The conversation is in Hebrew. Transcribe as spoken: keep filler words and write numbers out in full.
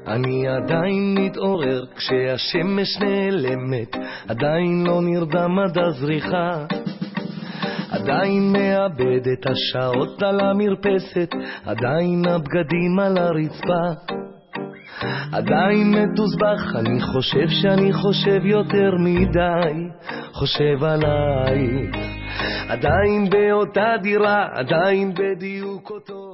אני עדיין מתעורר כשהשמש נעלמת, עדיין לא נרדם עד הזריחה, עדיין מאבד את השעות על המרפסת, עדיין הבגדים על הרצפה, עדיין מתוסבך, אני חושב שאני חושב יותר מדי, חושב עלייך, עדיין באותה דירה, עדיין בדיוק אותו